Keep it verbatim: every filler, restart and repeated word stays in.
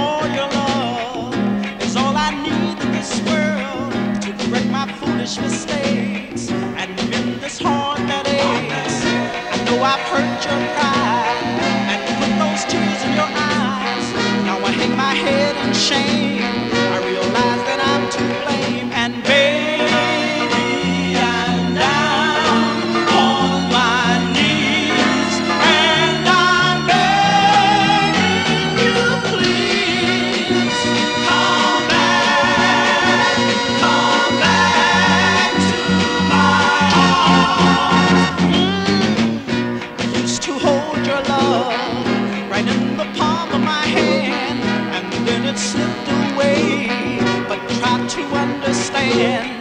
for your love is all I need in this world to correct my foolish mistakes and mend this heart that aches. I know I've hurt your pride and put those tears in your eyes. Now I hang my head in shame. I realize that I'm to blame, and baby, I'm down on my knees and I'm begging you, please come back, come back to my arms. Mm. I used to hold your love right in the palm of my hand, and then it slipped away. But try to understand